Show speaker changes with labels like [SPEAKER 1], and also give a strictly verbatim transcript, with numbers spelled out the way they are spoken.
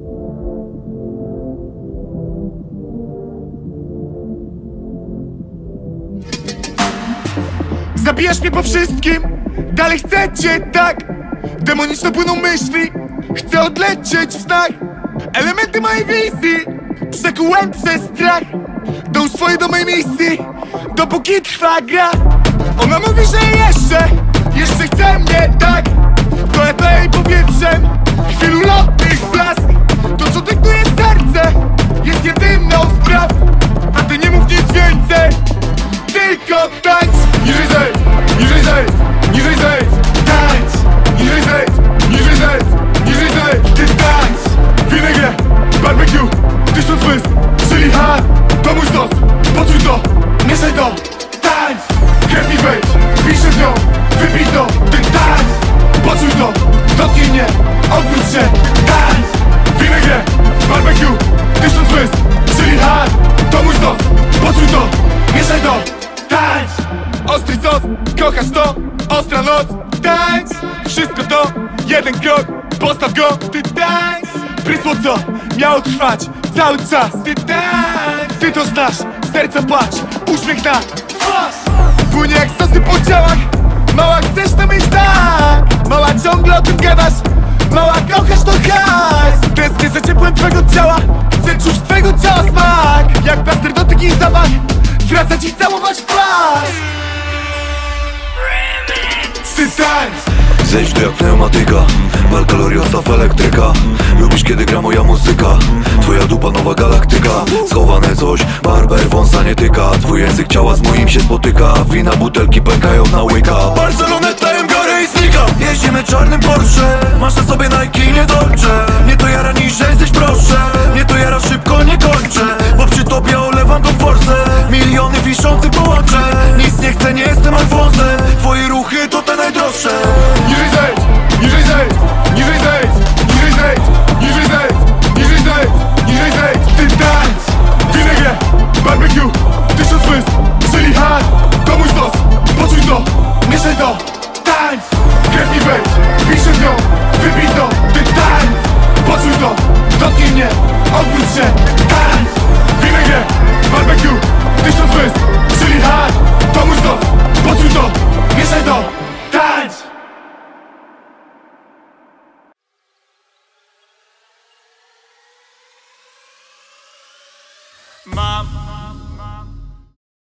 [SPEAKER 1] Zabijasz mnie po wszystkim, dalej chcecie, tak? Demoniczne płyną myśli, chcę odlecieć w snach. Elementy mojej wizji przekułem przez strach. Dąż swoje do mojej misji, dopóki trwa gra. Ona mówi, że jeszcze, jeszcze chce mnie, tak? To ja daję jej powietrzem chwilu lotnych blask. To co dyktuje serce jest jedyną z praw. A ty nie mów nic więcej, tylko tańcz. Niżej zejdź, niżej zejdź, niżej zejdź, tańcz. Niżej zejdź, niżej zejdź, niżej zejdź, ty tańcz. Winegre, barbecue, tysiąc wysp, czyli hard. To mój stos, poczuj to, mieszaj to, tańcz. Krew mi wejdź, piszę z nią, wypij to, ty tańcz. Poczuj to, dotknij mnie, odwróć się, tańcz. Winegre, barbecue, tysiąc wysp, czyli hard. To mój stos, poczuj to, mieszaj to, tańcz. Ostry sos, kochasz to, ostra noc, tańcz. Wszystko to, jeden krok, postaw go, ty tańcz. Prysło co, miało trwać cały czas, ty tańcz. Ty to znasz, serca płacz, uśmiech na twarz. Płynie jak sosy po ciałach, mała chcesz to mieć tak. Mała ciągle o tym gadasz, mała kochasz to hajs. Tęsknię za ciepłem twego ciała, chcę czuć twego ciała smak. Jak plaster dotyk i zapach, wracać i całować w twarz. Ty tańcz.
[SPEAKER 2] Zejdź tu jak pneumatyka, bal kalorii, ostaw elektryka. Lubisz kiedy gra moja muzyka, twoja dupa nowa galaktyka. Schowane coś, barber wąsa nie tyka. Twój język ciała z moim się spotyka. Wina butelki pękają na łyka. Barceloneta, jem biorę i znika. Jeździmy czarnym Porsche, masz na sobie Nike, nie Dolce. Nie to jara niżej, jesteś proszę. Nie to jara szybko, nie kończę. Bo przy tobie olewam tą forsę. Miliony wiszących połączę. Nic nie chcę, nie jestem Alfonsem. Twoje ruchy to te najdroższe.
[SPEAKER 1] Niżej zejdź, niżej zejdź, niżej zejdź, niżej zejdź, niżej zejdź, niżej zejdź, niżej zejdź, ty tańcz. Winegre, barbecue, tysiąc wysp, czyli hard. To mój stos, poczuj to, mieszaj to, tańcz. Krew mi wejdź, piszę z nią, wypij to, ty tańcz. Poczuj to, dotknij mnie, odwróć się, tańcz. Winegre, barbecue, tysiąc wysp, czyli hard. To mój stos,